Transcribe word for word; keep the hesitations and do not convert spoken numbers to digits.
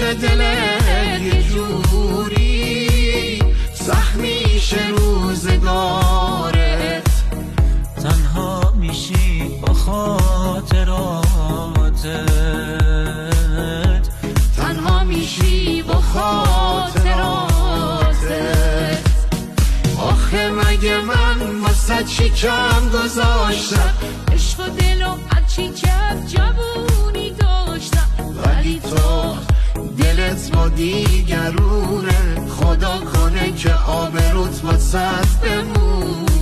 میشه دلت یه جوری سخت میشه روزگارت تنها میشی با خاطراتت تنها میشی با خاطراتت آخه مگه من واسه چی کم گذاشتم عشق و دل و هرچی کرد جوونی داشتم ولی تو دلت با دیگرونه خدا کنه که آبروت واسه بمونه